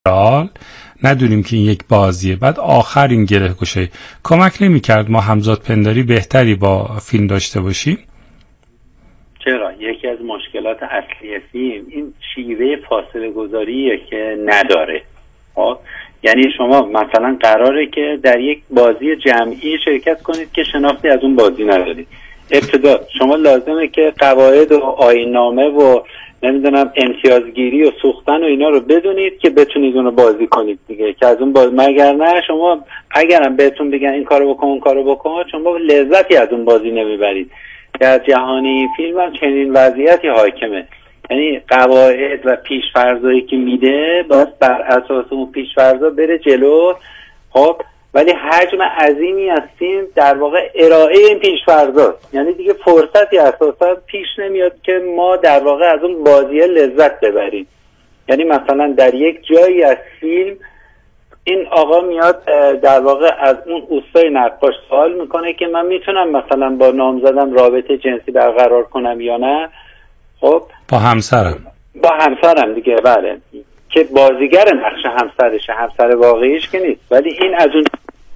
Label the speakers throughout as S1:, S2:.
S1: ندونیم که این یک بازیه، بعد آخر این گره گوشه. کمک نمی‌کرد ما همزاد پنداری بهتری با فیلم داشته باشیم؟
S2: چرا؟ یکی از مشکلات اصلی فیلم این شیوه فاصله گذاریه که نداره. یعنی شما مثلا قراره که در یک بازی جمعی شرکت کنید که شناختی از اون بازی ندارید. ابتدا شما لازمه که قواعد و آیین‌نامه و نمیدونم امتیازگیری و سوختن و اینا رو بدونید که بتونید اون رو بازی کنید دیگه، که از اون مگر نه شما اگرم بهتون بگن این کارو بکن اون کارو بکن شما لذتی از اون بازی نمیبرید. در جهانی فیلم هم چنین وضعیتی حاکمه، یعنی قواعد و پیش‌فرضایی که میده باید بر اساس اون پیش‌فرضا بره جلو. خب ولی حجم عظیمی از فیلم در واقع ارائه این پیش‌فرضاست، یعنی دیگه فرصتی اساسا پیش نمیاد که ما در واقع از اون بازی لذت ببریم. یعنی مثلا در یک جایی از فیلم این آقا میاد در واقع از اون اوستای نقاش سوال میکنه که من میتونم مثلا با نامزدم رابطه جنسی برقرار کنم یا نه. خب
S1: با همسرم دیگه، بله، که بازیگر نقش همسرشه، همسر واقعیش که نیست، ولی این از اون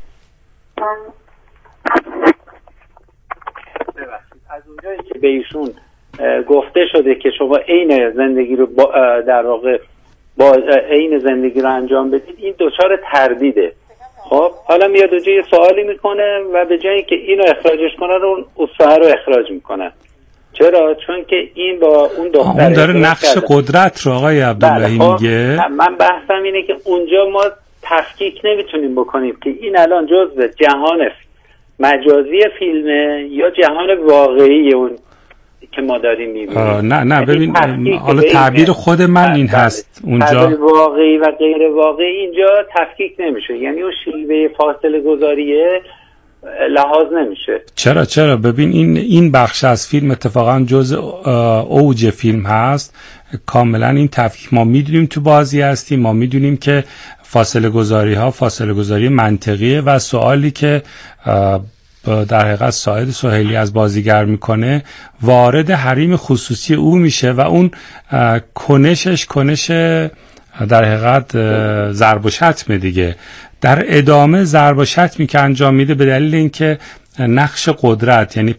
S1: اونجایی که به ایشون گفته شده که شما عین زندگی رو در واقع با عین زندگی رو انجام بدید، این دچار تردیده. خب حالا میاد اونجا یه سوالی میکنه و به جایی که اینو اخراجش کنه رو اون اوستاها رو اخراج میکنه. چرا؟ چون که این با اون دختر داره نقش قدرت رو آقای عبداللهی میگه.
S2: من بحثم اینه که اونجا ما تفکیک نمیتونیم بکنیم که این الان جزء جهان مجازی فیلمه یا جهان واقعی اون که ما داریم میبینیم.
S1: نه ببین حالا تعبیر خود من این هست، اونجا
S2: واقعی و غیر واقعی اینجا تفکیک نمیشه، یعنی اون شیوه فاصله گذاریه لحاظ نمیشه.
S1: چرا ببین این بخش از فیلم اتفاقا جزء اوج فیلم هست. کاملا این تفکیک ما میدونیم تو بازی هستیم، ما میدونیم که فاصله گذاری منطقیه و سوالی که در حقیقت ساید سهیلی از بازیگر میکنه وارد حریم خصوصی او میشه و اون کنش در حقیقت ضرب و شتم دیگه. در ادامه ضرب و شتمی که انجام میده به دلیل اینکه نقش قدرت، یعنی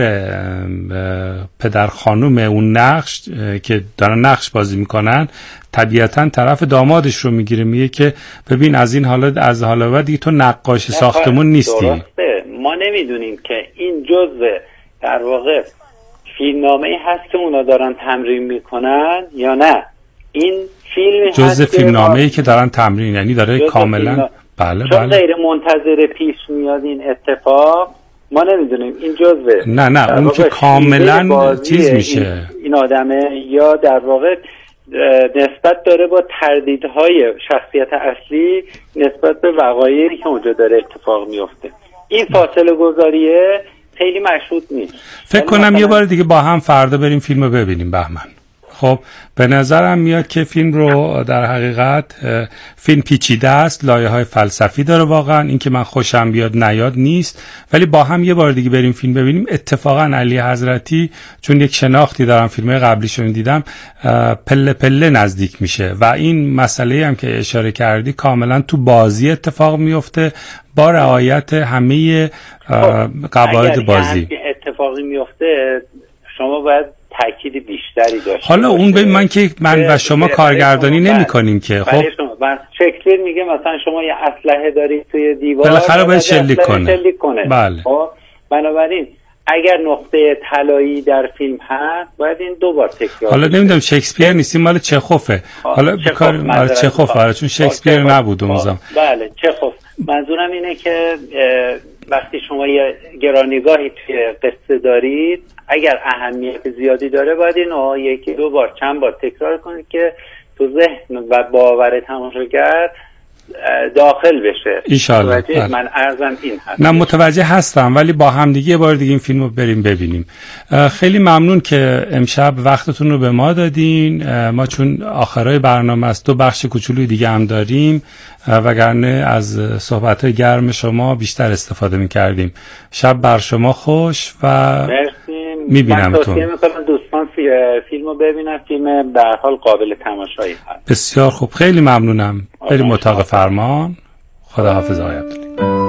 S1: پدر خانوم اون نقش که دارن نقش بازی میکنن، طبیعتا طرف دامادش رو میگیره، میگه که ببین از این حالا از حالا بعد دیگه تو نقاش ساختمون نیستی.
S2: درسته. ما نمیدونیم که این جزء در واقع فیلمنامه‌ای هست که اونا دارن تمرین میکنن یا نه. این فیلم
S1: جزء فیلمنامه‌ای که دارن تمرین، یعنی داره کاملا بله
S2: چون غیر منتظر پیش میاد این اتفاق، ما نمیدونیم این جزء
S1: نه اون که کاملا چیز میشه
S2: این آدمه یا در واقع نسبت داره با تردیدهای شخصیت اصلی نسبت به وقایعی که اونجا داره اتفاق میفته. این فاصله گذاریه خیلی مشروط نیست.
S1: فکر کنم یه بار دیگه با هم فردا بریم فیلم رو ببینیم بهمن. خب به نظرم میاد که فیلم رو در حقیقت فیلم پیچیده است، لایه‌های فلسفی داره واقعا، این که من خوشم بیاد نیاد نیست، ولی با هم یه بار دیگه بریم فیلم ببینیم. اتفاقا علی حضرتی چون یک شناختی دارم فیلم‌های قبلیشون دیدم پله پله نزدیک میشه و این مسئله هم که اشاره کردی کاملا تو بازی اتفاق میفته با رعایت همه قواعد بازی.
S2: اتفاقی میفته شما باید تأکید بیشتری داشته.
S1: حالا اون به من و شما کارگردانی نمی کنیم که خب
S2: شکسپیر میگه مثلا شما یه اسلحه دارید توی دیوار
S1: بالاخره باید شلیک کنه.
S2: بله. خب بنابراین اگر نقطه طلایی در فیلم هست باید این دوبار تکرار.
S1: حالا نمیدونم شکسپیر نیستیم، مال چخوفه. حالا کار چخوف چون شکسپیر نبود اون زمان.
S2: بله چخوف. منظورم اینه که وقتی شما یه گرانیگاهی توی قصه دارید، اگر اهمیت زیادی داره باید اینو یکی دو بار چند بار تکرار کنید که تو ذهن و باور تماشاگر داخل بشه.
S1: ایشالله.
S2: من عرضم این هست.
S1: نه متوجه هستم، ولی با هم دیگه یه بار دیگه این فیلمو بریم ببینیم. خیلی ممنون که امشب وقتتون رو به ما دادین. ما چون آخرای برنامه است 2 بخش کوچولوی دیگه هم داریم، وگرنه از صحبت‌های گرم شما بیشتر استفاده می‌کردیم. شب بر شما خوش و
S2: مرسی.
S1: می‌بینمتون.
S2: من توصیه می‌کنم دوستان من فیلم رو ببینم. فیلم به هر حال قابل تماشایی هست.
S1: بسیار خوب، خیلی ممنونم. بریم اتاق فرمان. خداحافظ آقای عبدالله.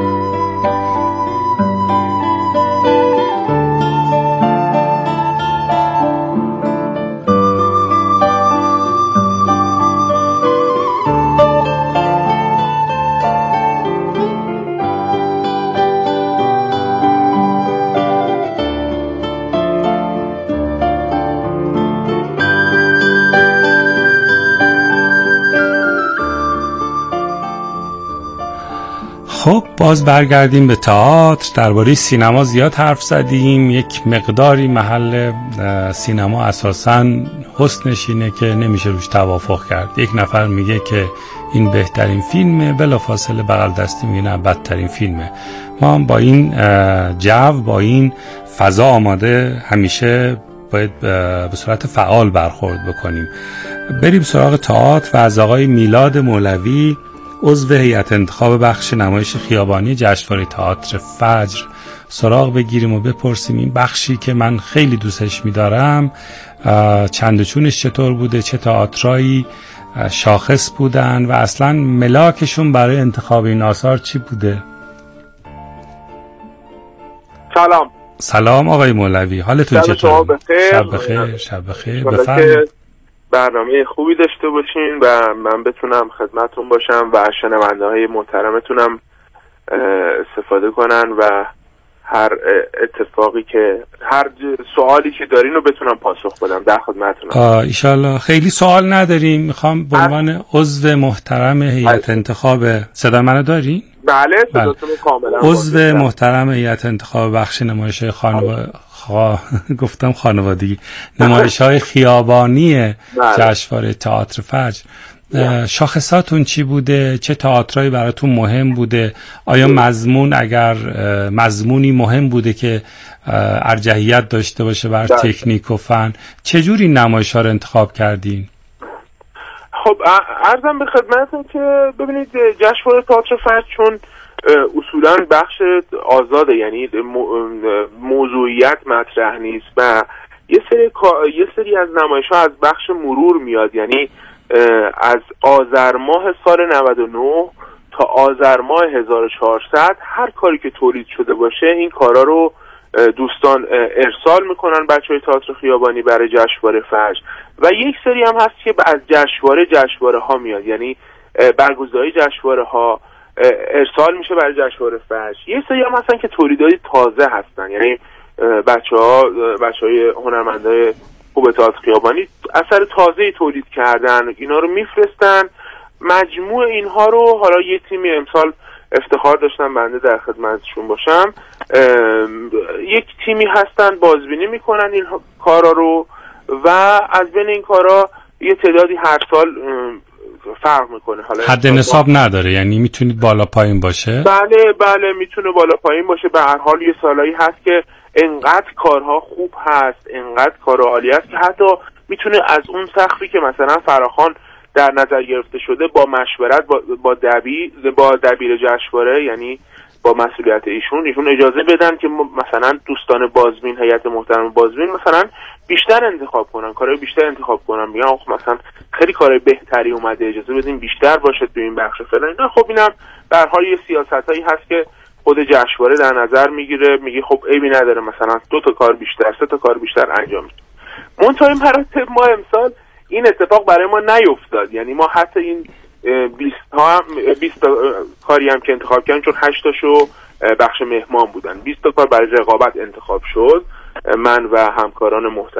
S1: خب باز برگردیم به تئاتر. درباره سینما زیاد حرف زدیم. یک مقداری محل سینما اساساً حسنش اینه که نمیشه روش توافق کرد. یک نفر میگه که این بهترین فیلمه، بلافاصله بغل دستی میگه نه بدترین فیلمه. ما با این جو، با این فضا آماده همیشه باید به صورت فعال برخورد بکنیم. بریم سراغ تئاتر و از آقای میلاد مولوی، عضو هیئت انتخاب بخش نمایش خیابانی جشنواره تئاتر فجر، سراغ بگیریم و بپرسیم این بخشی که من خیلی دوستش می‌دارم چند و چونش چطور بوده، چه تئاترایی شاخص بودن و اصلا ملاکشون برای انتخاب این آثار چی بوده. سلام آقای مولوی، حالتون چطور؟ شب بخیر. بفرمایید.
S3: برنامه خوبی داشته باشین و من بتونم خدمتون باشم و شنونده های محترمتونم استفاده کنن و هر اتفاقی که هر سوالی که دارین رو بتونم پاسخ بدم. در خدمتونم.
S1: ایشالله. خیلی سوال نداریم. میخوام به عنوان عضو محترم هیئت انتخاب، صدا منو دارین؟
S3: بله صداتون کاملا.
S1: عضو محترم هیئت انتخاب بخش نمایش گفتم خانوادگی، نمایش‌های خیابانی جشنواره تئاتر فجر. شاخصاتون چی بوده؟ چه تئاترایی براتون مهم بوده؟ آیا مضمون، اگر مضمونی مهم بوده که ارجحیت داشته باشه بر تکنیک و فن، چجوری نمایش‌ها رو انتخاب کردین؟
S3: خب عرضم به خدمتتون که ببینید جشنواره تئاتر فجر چون اصولاً بخش آزاده، یعنی موضوعیت مطرح نیست و یه سری از نمایش‌ها از بخش مرور میاد، یعنی از آذر ماه سال 99 تا آذر ماه 1400 هر کاری که تولید شده باشه این کارا رو دوستان ارسال میکنن بچهای تئاتر خیابانی برای جشنواره فجر و یک سری هم هست که از جشنواره ها میاد، یعنی برگزاری جشنواره ها ارسال میشه برای جشنواره فجر. یک سری هم هستن که تولیدات تازه هستن، یعنی بچهای هنرمندای خوب تئاتر خیابانی اثر تازه‌ای تولید کردن، اینا رو میفرستن. مجموع اینها رو حالا یه تیمی امسال افتخار داشتم بنده در خدمتشون باشم، یک تیمی هستن بازبینی میکنن این کارا رو و از بین این کارا یه تعدادی هر سال فرق میکنه. حالا
S1: حد نصاب نداره، یعنی میتونید بالا پایین باشه؟
S3: بله میتونه بالا پایین باشه. به هر حال یه سالایی هست که انقدر کارها خوب هست، انقدر کار عالی هست که حتی میتونه از اون سقفی که مثلا فراخوان در نظر گرفته شده با مشورت با دبیر جشنواره، یعنی با مسئولیت ایشون اجازه بدن که مثلا دوستان بازبین، هیئت محترم بازبین مثلا بیشتر انتخاب کنن، کارهای بیشتر انتخاب کنن، میگن آخه مثلا خیلی کارهای بهتری اومده، اجازه بدین بیشتر باشه تو این بخش فلان. نه خب اینم به هر حال یه سیاستایی هست که خود جشنواره در نظر میگیره، میگه خب عیبی نداره مثلا 2 تا کار بیشتر، 3 تا کار بیشتر انجام میشه. منتها این مراتب ما امسال این اتفاق برای ما نیفتاد، یعنی ما حتی این 20 تا کاری هم که انتخاب کردیم، چون 8 تاشو بخش مهمان بودن، 20 تا کار برای رقابت انتخاب شد. من و همکاران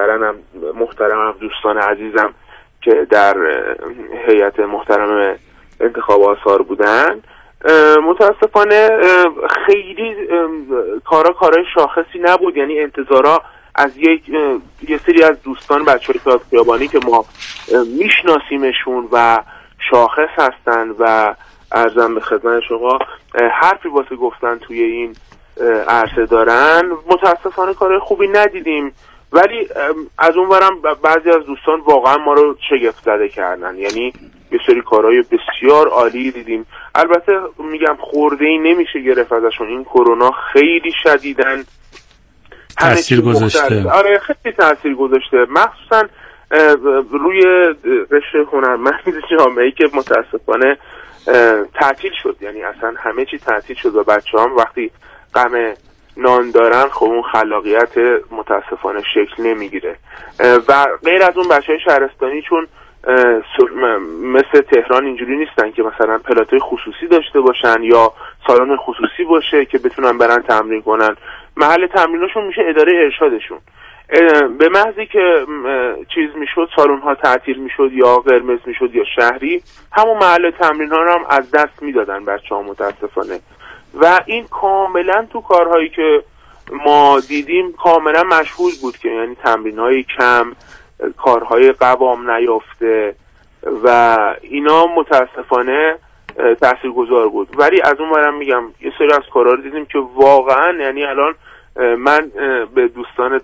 S3: محترمم دوستان عزیزم که در هیئت محترم انتخاب آثار بودن، متاسفانه خیلی کارهای شاخصی نبود، یعنی انتظارا از یه سری از دوستان بچه‌های تئاتر خیابانی که ما میشناسیمشون و شاخص هستن و عرضم به خدمت شما حرفی واسه گفتن توی این عرصه دارن، متاسفانه کارهای خوبی ندیدیم. ولی از اونورم بعضی از دوستان واقعا ما رو شگفت زده کردن، یعنی یه سری کارهای بسیار عالی دیدیم. البته میگم خورده‌ای نمیشه گرفت ازشون، این کرونا خیلی شدیدن
S1: تأثیر گذاشته.
S3: آره خیلی تأثیر گذاشته، مخصوصا روی قشر هنرمند جامعه‌ای که متاسفانه تعطیل شد. یعنی اصلا همه چی تعطیل شد و بچه‌هام وقتی غم نان دارن خب اون خلاقیت متاسفانه شکل نمیگیره. و غیر از اون بچه‌های شهرستانی چون مثل تهران اینجوری نیستن که مثلا پلاتوی خصوصی داشته باشن یا سالن خصوصی باشه که بتونن برن تمرین کنن، محل تمریناشون میشه اداره ارشادشون. به محضی که چیز میشد، سالن ها تعطیل میشد یا قرمز میشد یا شهری، همون محل تمرین ها رو هم از دست میدادن بچه‌ها متاسفانه. و این کاملا تو کارهایی که ما دیدیم کاملا مشهود بود که یعنی تمرین های کم، کارهای قوام نیافته و اینا متاسفانه تاثیرگذار بود. ولی از اون برم میگم یه سری از کارها رو دیدیم که واقعا یعنی الان من به دوستان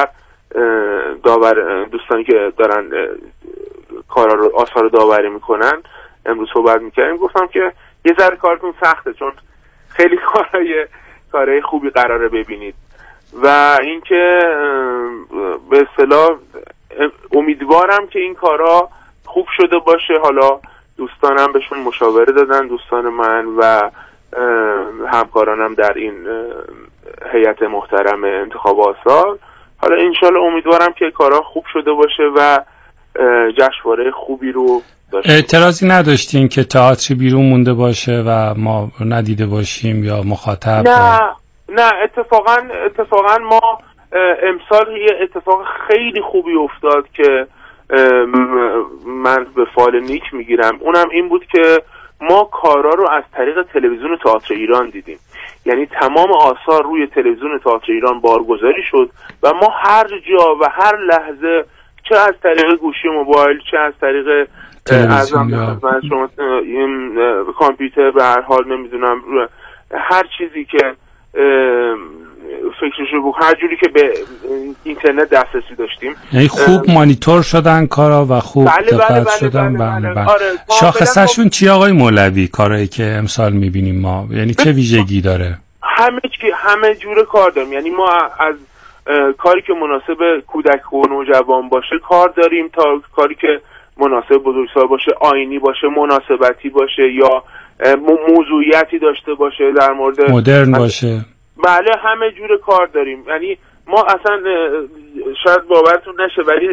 S3: دوستانی که دارن کارا رو آثار داوری میکنن امروز صحبت میکردیم، گفتم که یه ذره کارتون سخته چون خیلی کارهای خوبی قراره ببینید و اینکه به اصطلاح امیدوارم که این کارا خوب شده باشه. حالا دوستانم بهشون مشاوره دادن، دوستان من و همکارانم در این هیئت محترم انتخاب آثار. حالا انشالله امیدوارم که کارا خوب شده باشه و جشنواره خوبی رو داشته.
S1: اعتراضی نداشتین که تئاتری بیرون مونده باشه و ما ندیده باشیم یا مخاطب؟
S3: نه اتفاقا ما امسال یه اتفاق خیلی خوبی افتاد که من به فال نیک میگیرم، اونم این بود که ما کارا رو از طریق تلویزیون تئاتر ایران دیدیم. یعنی تمام آثار روی تلویزیون تئاتر ایران بارگذاری شد و ما هر جا و هر لحظه، چه از طریق گوشی موبایل، چه از طریق کامپیوتر، به هر حال نمیدونم هر چیزی که فکرشو بود، هر جوری که به اینترنت دسترسی داشتیم،
S1: یعنی خوب مانیتور شدن کارا و خوب دقت شدن. بله. شاخصشون چی آقای مولوی کارایی که امسال میبینیم ما؟ یعنی چه ویژگی داره؟
S3: همه جور کار داریم. یعنی ما از کاری که مناسب کودک و نوجوان باشه کار داریم تا کاری که مناسب بزرگسال باشه، آینی باشه، مناسبتی باشه یا موضوعیتی داشته باشه، در مورد
S1: مدرن باشه.
S3: بله همه جور کار داریم. یعنی ما اصلا شاید باورتون نشه ولی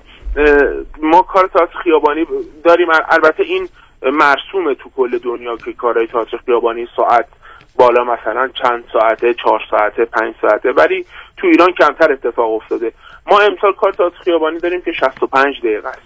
S3: ما کار تئاتر خیابانی داریم. البته این مرسومه تو کل دنیا که کارهای تئاتر خیابانی ساعت بالا مثلا چند ساعته، 4 ساعته، 5 ساعته، ولی تو ایران کمتر اتفاق افتاده. ما امسال کار تئاتر خیابانی داریم که 65 دقیقه است.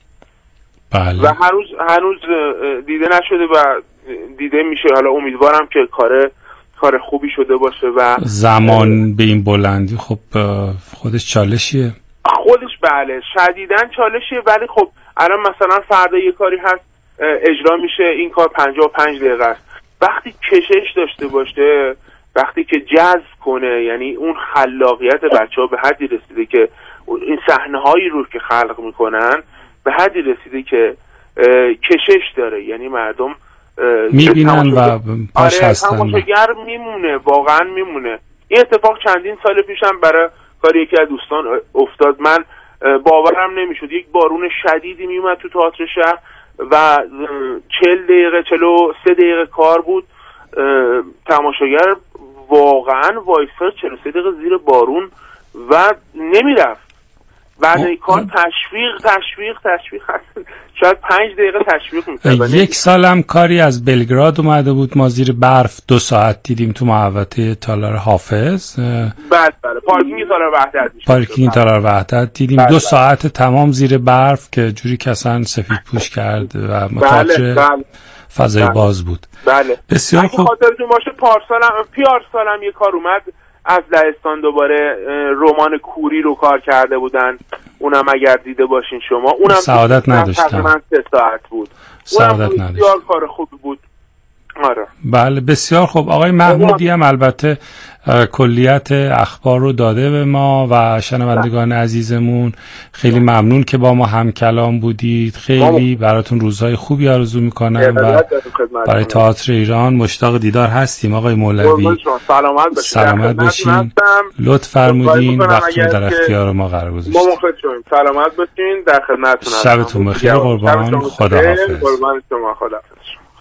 S1: بله.
S3: و هنوز دیده نشده و دیده میشه. حالا امیدوارم که کار خوبی شده باشه و
S1: زمان به این بلندی خب خودش چالشیه.
S3: خودش بله شدیداً چالشیه، ولی خب الان مثلا فردا یه کاری هست اجرا میشه، این کار 55 دقیقه است. وقتی کشش داشته باشه، وقتی که جذب کنه، یعنی اون خلاقیت بچه‌ها به حدی رسیده که این صحنه‌هایی رو که خلق میکنن به حدی رسیده که کشش داره، یعنی مردم
S1: میبینن و پاش هستن.
S3: تماشاگر میمونه، واقعا میمونه. این اتفاق چندین سال پیشم برای کاری یکی از دوستان افتاد. من باورم نمیشد، یک بارون شدیدی میومد تو تئاتر شهر و 40 دقیقه 43 دقیقه کار بود، تماشاگر واقعا وایساد 43 دقیقه زیر بارون و نمیرفت. بعد این کار تشویق هست. شاید 5 دقیقه تشویق می‌کنه.
S1: یک سالم کاری از بلگراد اومده بود، ما زیر برف 2 ساعت دیدیم تو محوطه تالار حافظ.
S3: بله پارکینگ تالار وحدت.
S1: پارکینگ تالار وحدت دیدیم 2 ساعت تمام زیر برف که جوری کسان سفید پوش کرد و متوجه فضای باز بود.
S3: بله.
S1: بسیار خوب.
S3: خاطرتون باشه پیارسالم یه کار اومد از لهستان، دوباره رمان کوری رو کار کرده بودن. اونم اگر دیده باشین شما، اونم
S1: سعادت نداشتم.
S3: تقریبا 3 ساعت بود.
S1: سعادت نداشتم.
S3: بسیار کار خوبی بود. آره.
S1: بله بسیار خوب. آقای محمودی هم البته کلیت اخبار رو داده به ما و شنوندگان عزیزمون. خیلی ممنون که با ما هم کلام بودید. خیلی براتون روزهای خوبی آرزو میکنم و برای تئاتر ایران مشتاق دیدار هستیم. آقای مولوی سلامت باشین. لطف فرمودین وقتتون در اختیار ما قرار گذاشتید.
S3: ما مخلص شدیم. سلامت باشین. در خدمتتون هستم.
S1: شبتون بخیر قربان. خداحافظ.
S3: قربان شما. خداحافظ.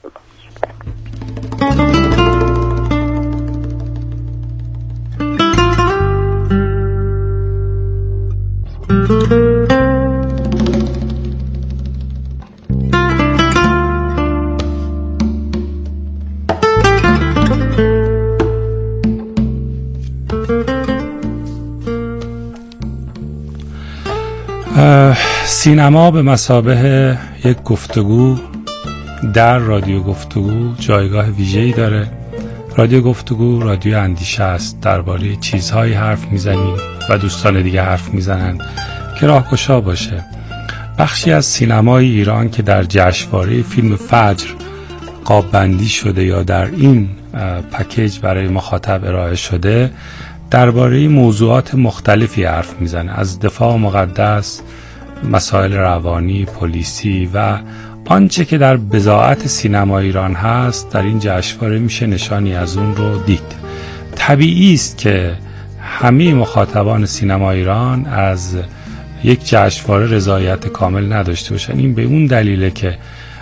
S1: سینما به مثابه یک گفتگو در رادیو گفتگو جایگاه ویژه‌ای داره. رادیو گفتگو رادیو اندیشه است. درباره چیزهایی حرف میزنیم و دوستان دیگه حرف میزنن که راهگشا باشه. بخشی از سینمای ایران که در جشنواره فیلم فجر قاب‌بندی شده یا در این پکیج برای مخاطب ارائه شده درباره موضوعات مختلفی حرف میزنه، از دفاع مقدس، مسائل روانی، پلیسی و آنچه که در بضاعت سینما ایران هست در این جشنواره میشه نشانی از اون رو دید. طبیعی است که همه مخاطبان سینما ایران از یک جشنواره رضایت کامل نداشته باشن. این به اون دلیله که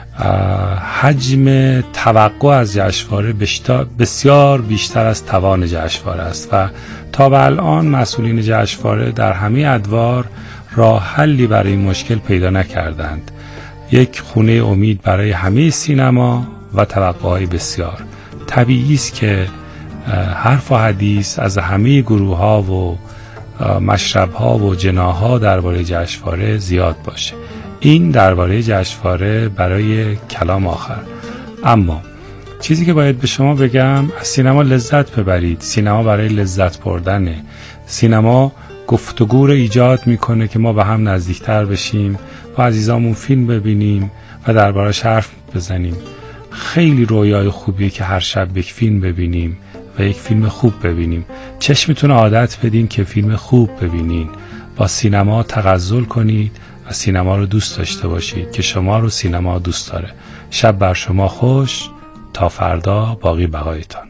S1: حجم توقع از جشنواره بسیار بیشتر از توان جشنواره است و تا به الان مسئولین جشنواره در همه ادوار راه حلی برای این مشکل پیدا نکردند. یک خونه امید برای همه سینما و توقعهای بسیار. طبیعی است که حرف و حدیث از همه گروه‌ها و مشرب‌ها و جناح‌ها درباره جشنواره زیاد باشه. این درباره جشنواره برای کلام آخر. اما چیزی که باید به شما بگم، از سینما لذت ببرید. سینما برای لذت بردنه. سینما گفتگو رو ایجاد میکنه که ما به هم نزدیکتر بشیم، با عزیزامون فیلم ببینیم و دربارش حرف بزنیم. خیلی رویای خوبیه که هر شب یک فیلم ببینیم و یک فیلم خوب ببینیم. چشمتون عادت بدین که فیلم خوب ببینین. با سینما تغزل کنید و سینما رو دوست داشته باشید که شما رو سینما دوست داره. شب بر شما خوش. تا فردا باقی بقایتان.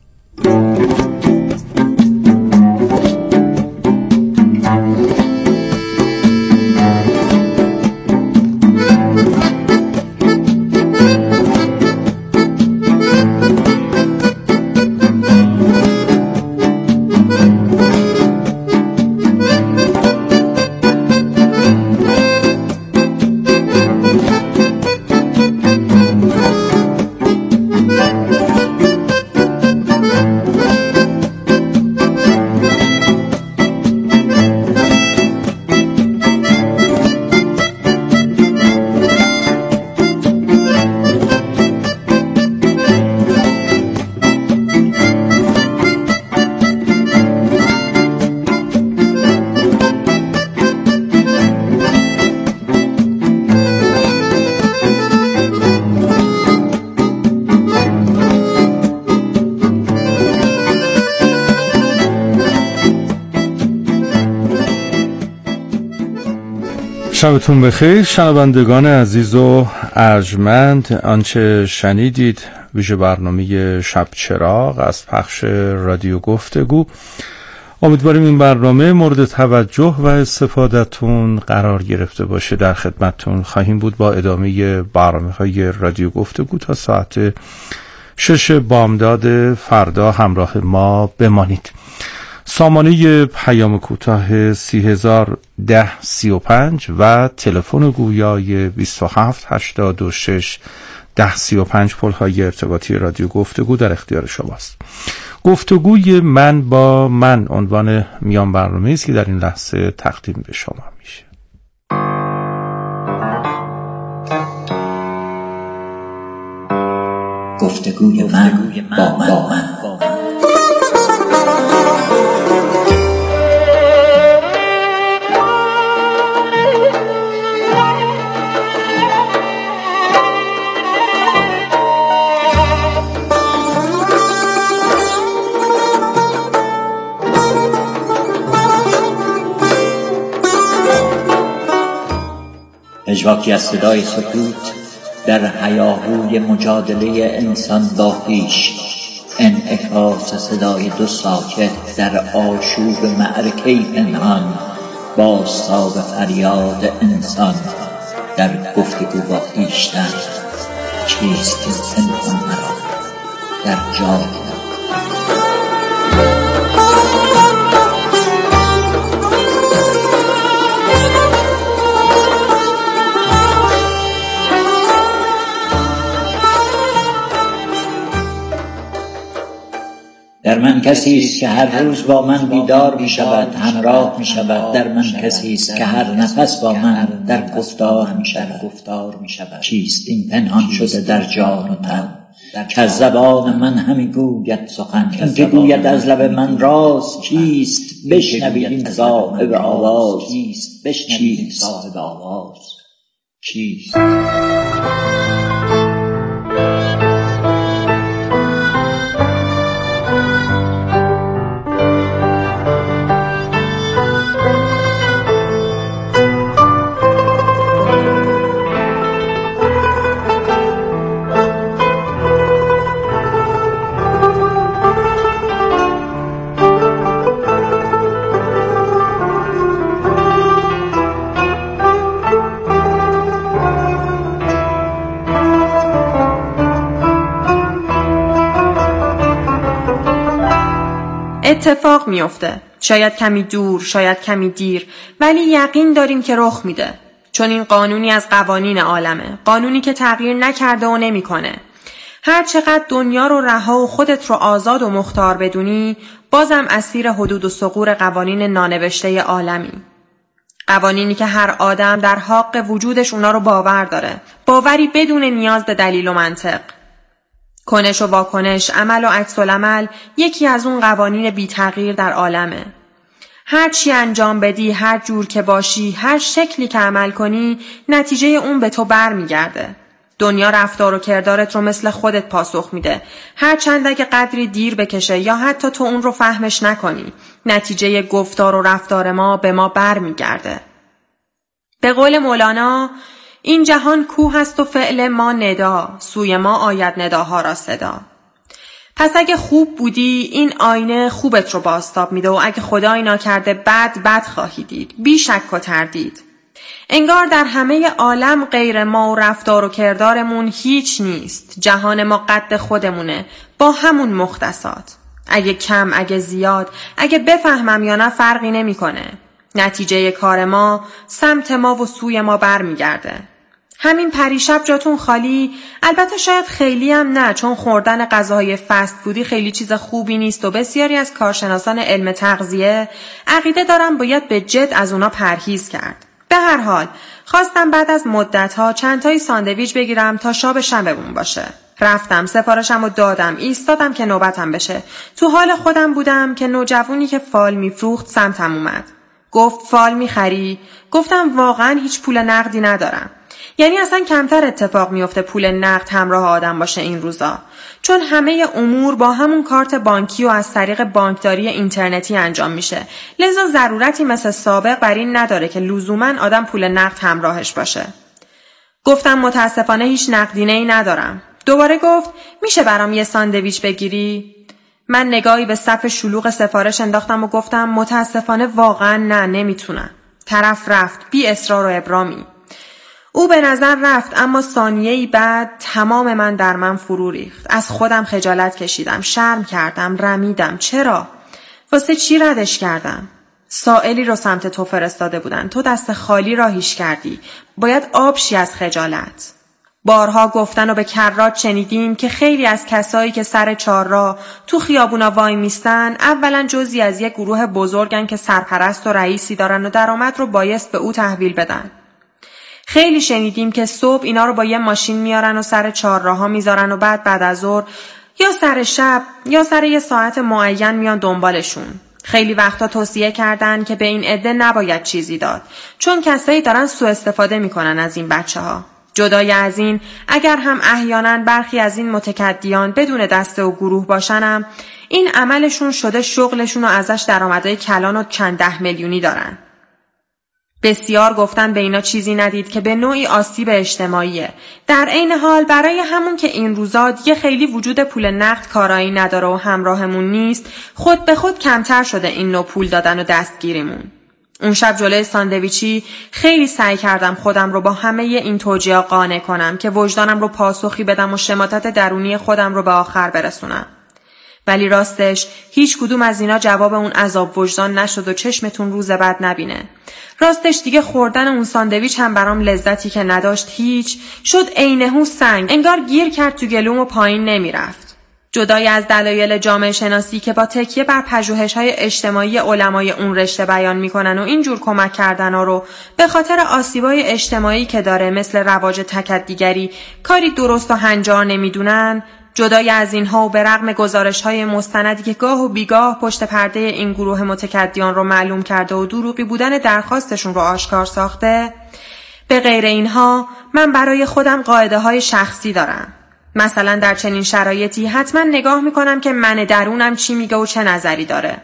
S1: شبتون بخیر شنوندگان عزیز و ارجمند. آنچه شنیدید ویژه برنامه شب چراغ از پخش رادیو گفتگو. امیدواریم این برنامه مورد توجه و استفادهتون قرار گرفته باشه. در خدمتتون خواهیم بود با ادامه برنامه‌های رادیو گفتگو تا ساعت 6 بامداد فردا. همراه ما بمانید. سامانه پیام کوتاه 301035 و تلفن گویای 27861035 پل‌های ارتباطی رادیو گفتگو در اختیار شماست. گفتگوی من با من عنوان میان برنامه است که در این لحظه تقدیم به شما میشه.
S4: گفتگوی من با من. مژواکی از صدای سکوت در هیاهوی مجادله انسان با خویش، انعکاس صدای دو ساکت در آشوب معرکه پنهان، بازتاب فریاد انسان در گفتگو با خویشتن. چیست این پنهان مرا در جای در من کسی است که هر روز با من بیدار می شود، همراه می شود. در من کسی است که هر نفس با من در گفتار می شود. چیست این پنهان شده در جان و تن که از زبان من همی گوید سخن، این که گوید از لب من راز. کیست بشنوید این صاحب آواز؟ کیست؟
S5: اتفاق میفته، شاید کمی دور، شاید کمی دیر، ولی یقین داریم که رخ میده، چون این قانونی از قوانین عالمه، قانونی که تغییر نکرده و نمیکنه. هر چقدر دنیا رو رها و خودت رو آزاد و مختار بدونی، بازم اسیر حدود و ثغور قوانین نانوشته عالمی. قوانینی که هر آدم در حق وجودش اونا رو باور داره، باوری بدون نیاز به دلیل و منطق. کنش و واکنش، عمل و عکس العمل یکی از اون قوانین بی تغییر در عالمه. هر چی انجام بدی، هر جور که باشی، هر شکلی که عمل کنی، نتیجه اون به تو بر میگرده. دنیا رفتار و کردارت رو مثل خودت پاسخ میده. هر چند اگه قدری دیر بکشه یا حتی تو اون رو فهمش نکنی، نتیجه گفتار و رفتار ما به ما بر میگرده. به قول مولانا، این جهان کوه است و فعل ما ندا، سوی ما آید نداها را صدا. پس اگه خوب بودی، این آینه خوبت رو بازتاب میده و اگه خدای ناکرده بد خواهی دید، بی شک و تردید. انگار در همه عالم غیر ما و رفتار و کردارمون هیچ نیست. جهان ما قد خودمونه با همون مختصات. اگه کم، اگه زیاد، اگه بفهمم یا نه فرقی نمیکنه. نتیجه کار ما سمت ما و سوی ما بر میگرده. همین پریشب جاتون خالی، البته شاید خیلی هم نه، چون خوردن غذاهای فست فودی خیلی چیز خوبی نیست و بسیاری از کارشناسان علم تغذیه عقیده دارن باید به جد از اونا پرهیز کرد. به هر حال خواستم بعد از مدت‌ها چند تایی ساندویچ بگیرم تا شاب شبمون باشه. رفتم سفارشمو دادم، ایستادم که نوبتم بشه. تو حال خودم بودم که نوجوانی که فال میفروخت سمتم اومد. گفت فال میخری؟ گفتم واقعا هیچ پول نقدی ندارم. یعنی اصلا کمتر اتفاق میفته پول نقد همراه آدم باشه این روزا، چون همه امور با همون کارت بانکی و از طریق بانکداری اینترنتی انجام میشه. لذا ضرورتی مثل سابق بر این نداره که لزوما آدم پول نقد همراهش باشه. گفتم متاسفانه هیچ نقدینه‌ای ندارم. دوباره گفت میشه برام یه ساندویچ بگیری؟ من نگاهی به صف شلوغ سفارش انداختم و گفتم متاسفانه واقعا نه، نمیتونم. طرف رفت بی اصرار و ابرامی. او به نظر رفت، اما ثانیه‌ای بعد تمام من در من فرو ریخت. از خودم خجالت کشیدم، شرم کردم، رمیدم. چرا؟ واسه چی ردش کردم؟ سائلی رو سمت تو فرستاده بودن، تو دست خالی راهیش کردی. باید آب شی از خجالت. بارها گفتن و به کرات شنیدیم که خیلی از کسایی که سر چهارراه تو خیابونا وای میستن اولا جزئی از یک گروه بزرگن که سرپرست و رئیسی دارن و درآمد رو بایست به او تحویل بدن. خیلی شنیدیم که صبح اینا رو با یه ماشین میارن و سر چهارراه‌ها میذارن و بعد از ظهر یا سر شب یا سر یه ساعت معین میان دنبالشون. خیلی وقتا توصیه کردن که به این عده نباید چیزی داد، چون کسایی دارن سوء استفاده میکنن از این بچه‌ها. جدای از این، اگر هم احیانا برخی از این متکدیان بدون دسته و گروه باشنم، این عملشون شده شغلشون و ازش درآمدهای کلان و چند 10 میلیونی دارن. بسیار گفتن به اینا چیزی ندید که به نوعی آسیب اجتماعیه. در عین حال برای همون که این روزا دیگه خیلی وجود پول نقد کارایی نداره و همراهمون نیست، خود به خود کمتر شده این نوع پول دادن و دستگیریمون. اون شب جلوی ساندویچی خیلی سعی کردم خودم رو با همه این توجیه‌ها قانع کنم که وجدانم رو پاسخی بدم و شماتت درونی خودم رو به آخر برسونم. ولی راستش هیچ کدوم از اینا جواب اون عذاب وجدان نشد و چشمتون روز بعد نبینه. راستش دیگه خوردن اون ساندویچ هم برام لذتی که نداشت هیچ، شد عینه‌هو سنگ، انگار گیر کرد تو گلوم و پایین نمیرفت. جدای از دلایل جامعه شناسی که با تکیه بر پژوهش‌های اجتماعی علمای اون رشته بیان میکنن و اینجور کمک کردن رو به خاطر آسیبای اجتماعی که داره مثل رواج تکدیگری کاری درست و هنجار نمیدونن، جدای از اینها و به رغم گزارش‌های مستندی که گاه و بیگاه پشت پرده این گروه متکدیان رو معلوم کرده و دروغی بودن درخواستشون رو آشکار ساخته، به غیر اینها من برای خودم قاعده‌های شخصی دارم. مثلا در چنین شرایطی حتما نگاه میکنم که من درونم چی میگه و چه نظری داره.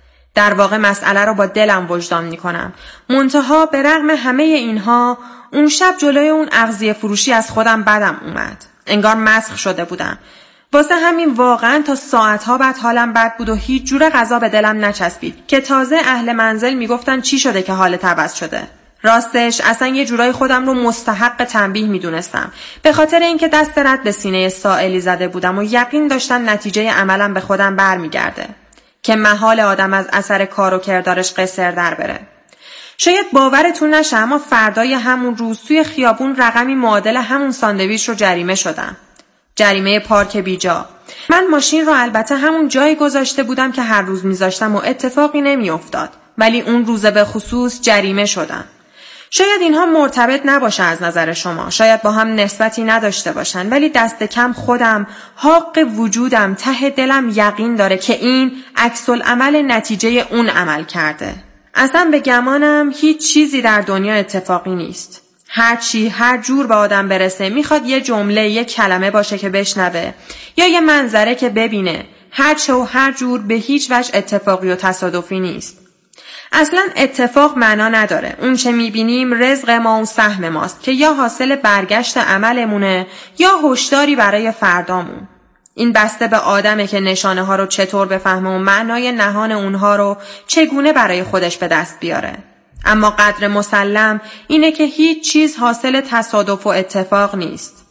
S5: در واقع مسئله رو با دلم وجدان میکنم. منتها به رغم همه اینها اون شب جلوی اون اغذیه فروشی از خودم بدم اومد. انگار مسخ شده بودم. واسه همین واقعا تا ساعتها بعد حالم بد بود و هیچ جور غذا به دلم نچسبید که تازه اهل منزل میگفتن چی شده که حالت عوض شده. راستش اصلا یه جورای خودم رو مستحق تنبیه میدونستم، به خاطر اینکه دست رد به سینه سائلی زده بودم و یقین داشتم نتیجه عملم به خودم برمیگرده که محال آدم از اثر کار و کردارش قصر در بره. شاید باورتون نشه اما فردای همون روز توی خیابون رقمی معادل همون ساندویچ رو جریمه شدم. جریمه پارک بیجا. من ماشین رو البته همون جایی گذاشته بودم که هر روز میذاشتم و اتفاقی نمیافتاد، ولی اون روز به خصوص جریمه شدم. شاید اینها مرتبط نباشه از نظر شما، شاید با هم نسبتی نداشته باشن، ولی دست کم خودم، حق وجودم، ته دلم یقین داره که این عکس العمل نتیجه اون عمل کرده. اصلا به گمانم هیچ چیزی در دنیا اتفاقی نیست. هر چی هر جور به آدم برسه میخواد یه جمله، یه کلمه باشه که بشنوه یا یه منظره که ببینه. هر چه و هر جور به هیچ وجه اتفاقی و تصادفی نیست. اصلا اتفاق معنا نداره. اون چه میبینیم رزق ما و سهم ماست که یا حاصل برگشت عملمونه یا هشداری برای فردامون. این بسته به آدمه که نشانه ها رو چطور بفهمه و معنای نهان اونها رو چگونه برای خودش به دست بیاره. اما قدر مسلم اینه که هیچ چیز حاصل تصادف و اتفاق نیست.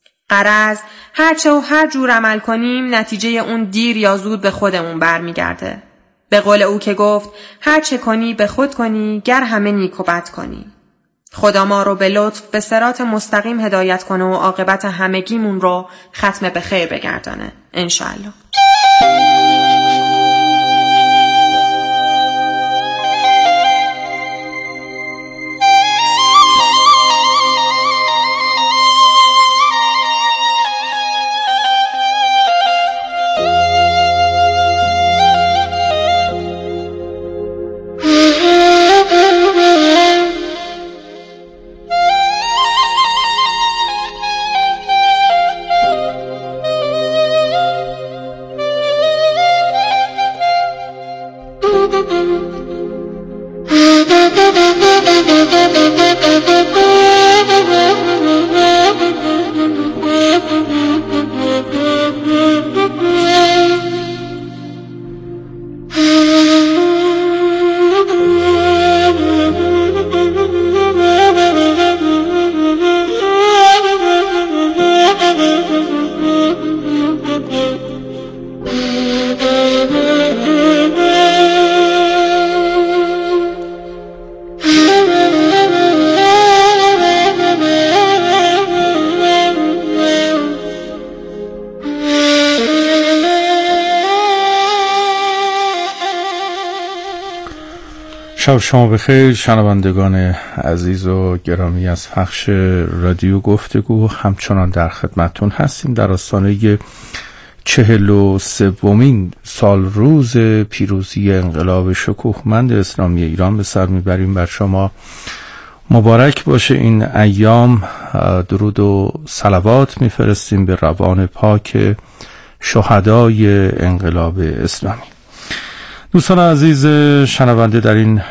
S5: غرض هرچه و هر جور عمل کنیم نتیجه اون دیر یا زود به خودمون برمیگرده. به قول او که گفت هر چه کنی به خود کنی گر همه نیک و بد کنی. خدا ما رو به لطف به صراط مستقیم هدایت کنه و عاقبت همگیمون رو ختم به خیر بگردانه انشاءالله.
S6: شب شما بخیر شنوندگان عزیز و گرامی از پخش رادیو گفتگو. همچنان در خدمتون هستیم. در آستانه 43مین سال روز پیروزی انقلاب شکوهمند اسلامی ایران به سر میبریم. بر شما مبارک باشه این ایام. درود و صلوات میفرستیم به روان پاک شهدای انقلاب اسلامی. دوستان عزیز شنونده، در این